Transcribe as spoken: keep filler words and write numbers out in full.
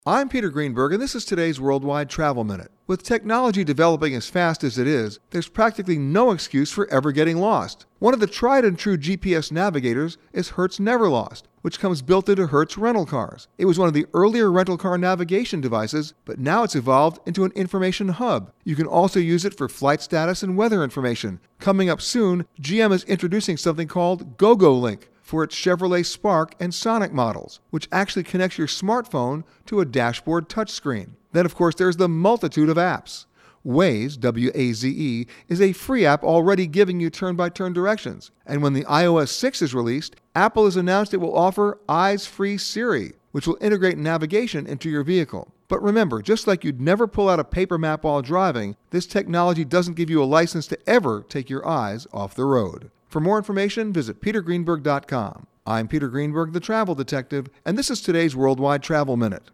I'm Peter Greenberg, and this is today's Worldwide Travel Minute. With technology developing as fast as it is, there's practically no excuse for ever getting lost. One of the tried and true G P S navigators is Hertz Neverlost, which comes built into Hertz rental cars. It was one of the earlier rental car navigation devices, but now it's evolved into an information hub. You can also use it for flight status and weather information. Coming up soon, G M is introducing something called GoGoLink for its Chevrolet Spark and Sonic models, which actually connects your smartphone to a dashboard touchscreen. Then, of course, there's the multitude of apps. Waze, W A Z E, is a free app already giving you turn-by-turn directions. And when the i O S six is released, Apple has announced it will offer Eyes-Free Siri, which will integrate navigation into your vehicle. But remember, just like you'd never pull out a paper map while driving, this technology doesn't give you a license to ever take your eyes off the road. For more information, visit peter greenberg dot com. I'm Peter Greenberg, the Travel Detective, and this is today's Worldwide Travel Minute.